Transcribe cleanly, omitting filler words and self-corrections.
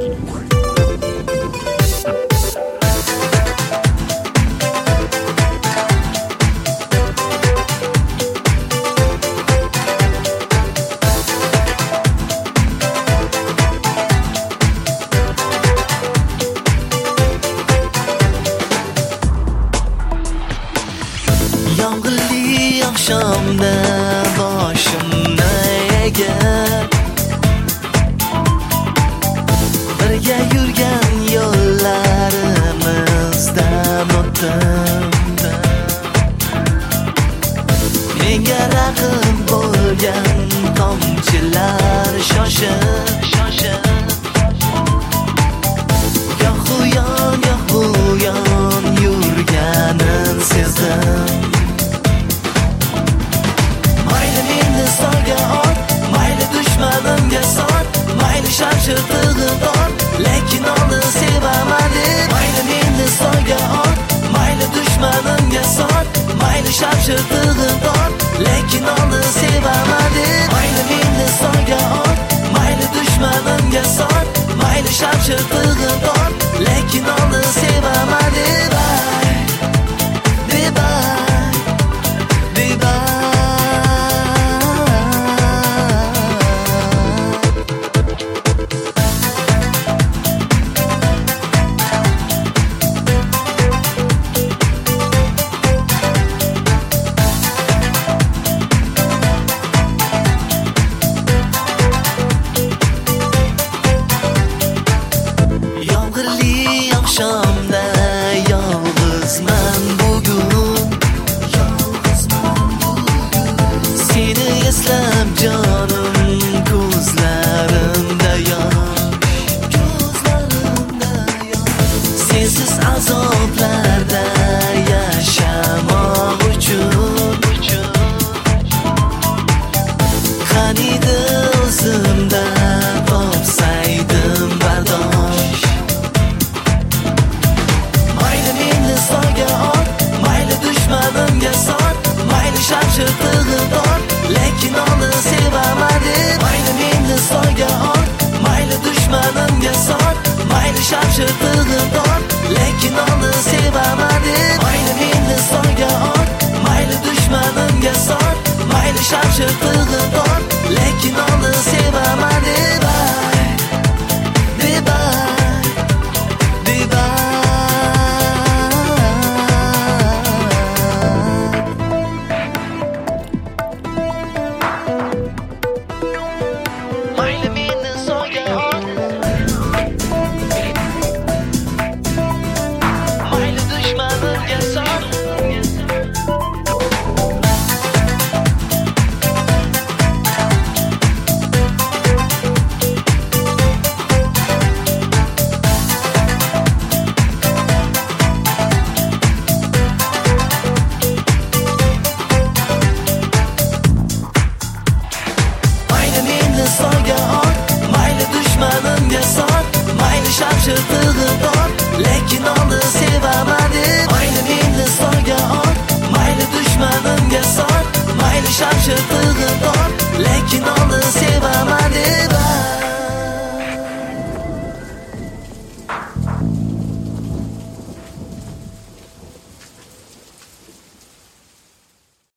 Yomg'irli oqshomda boshimni egib birga yurgan yo'llarimizdan o'tdim. Menga raqib bo'lgan tomchilar shoshib goh u yon yurganin sezdim. Mayli meni solga ot, mayli dushmanimga sot, mayli shamshirtig'i dor, lekin uni sevamadim. Mayli meni solga ot, mayli dushmanimga sot, mayli shamshirtig'i dor, lekin uni sevamadim. Mayli meni solga ot, mayli dushmanimga sot, mayli shamshirtig'i dor, lekin uni sevamadim. Oqshomda yolg'izman bugun, seni eslab jonim ko'zlarimda yosh, sensiz azoblarda yashamoq uchun qaniydi o'zimda topsaydim bardosh. Dushmanimga sot, mayli shamshirtig'i dor, lekin uni sevamadim. Mayli meni solga ot, mayli dushmanimga sot, mayli shamshirtig'i dor, lekin uni sevamadim. Mayli meni solga ot, mayli dushmanimga sot, mayli shamshirtig'i dor, lekin uni sevamadim.